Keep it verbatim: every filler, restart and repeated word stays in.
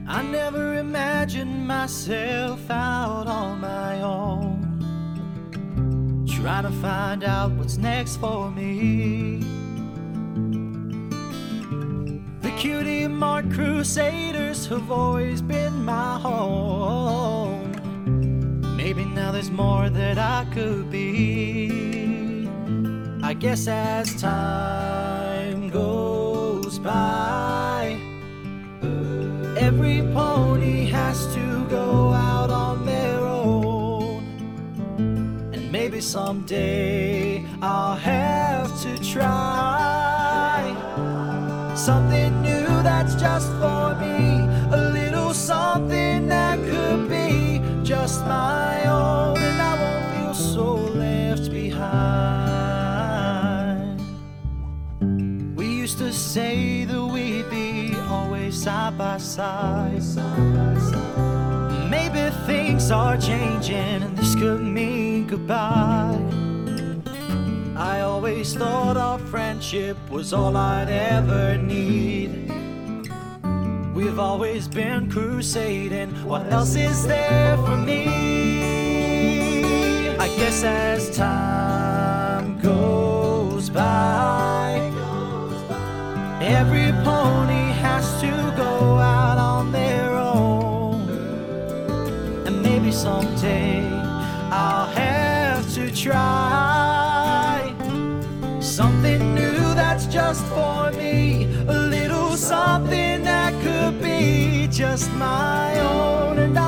I never imagined myself out on my own, trying to find out what's next for me. The cutie marked Crusaders have always been my home. Maybe now there's more that I could be. I guess as time goes by, every pony has to go out on their own. And maybe someday I'll have to try something new that's just for me, a little something that could be just my own, and I won't feel so left behind. We used to say that we'd be always side by side. Maybe things are changing and this could mean goodbye. I always thought our friendship was all I'd ever need. We've always been crusading, what else is there for me? I guess as time goes by, every pony has to go out on their own. And maybe someday I'll have to try something new that's just for me, a little something that could be just my own. And